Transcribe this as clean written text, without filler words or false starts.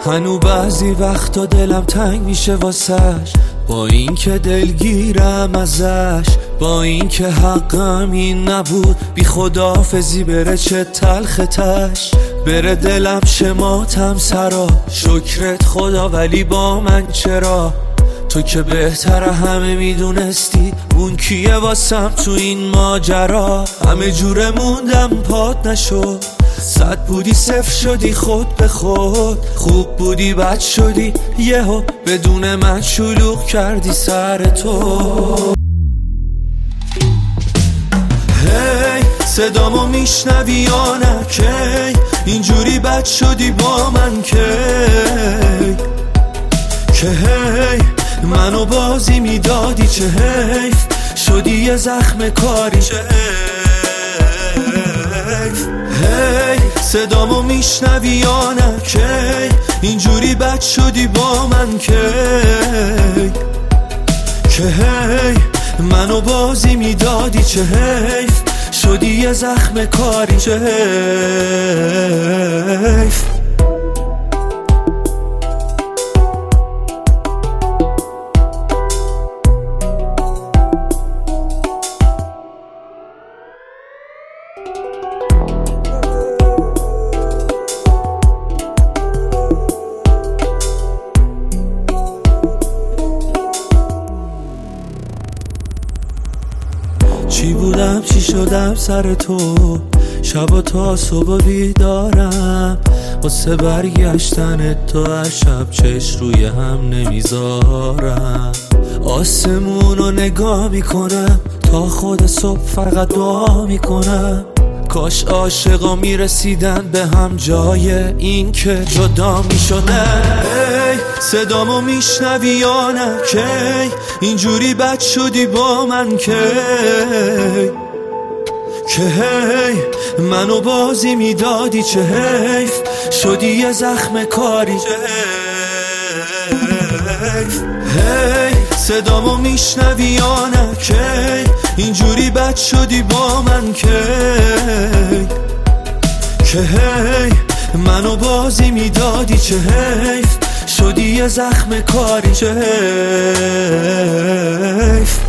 هنو بعضی وقتا دلم تنگ میشه واسش، با این که دلگیرم ازش، با این که حقم این نبود بی خداحافظی بره چه تلختش. بره دلم شماتم سرا، شکرت خدا ولی با من چرا؟ تو که بهتر همه میدونستی اون کیه واسم تو این ماجرا. همه جوره موندم پات نشد، 100 بودی 0 شدی خود به خود، خوب بودی بد شدی یهو بدون من شلوغ کردی سر تو. هی صدامو میشنوی یا نه کی؟ اینجوری بد شدی با من که هی منو بازی میدادی، چه حیف شدی یه زخم کاری، چه حیف. هی صدامو میشنوی یا نه کی؟ اینجوری بد شدی با من که هی منو بازی میدادی، چه حیف شدی یه زخم کاری، چه حیف. چی بودم چی شدم سر تو، شب تا صبح بیدارم واسه برگشتن تو، هر شب چش روی هم نمیذارم. آسمونو نگاه میکنم تا خود صبح فقط دعا میکنم، کاش عاشقا میرسیدن به هم جای این که جدا میشدن. صدامو میشنوی یا نه کی؟ اینجوری بد شدی با من که هی منو بازی میدادی، چه حیف شدی یه زخم کاری، چه حیف. هی صدامو میشنوی یا نه کی؟ اینجوری بد شدی با من که هی منو بازی میدادی، چه حیف شدی یه زخم کاری، چه حیف.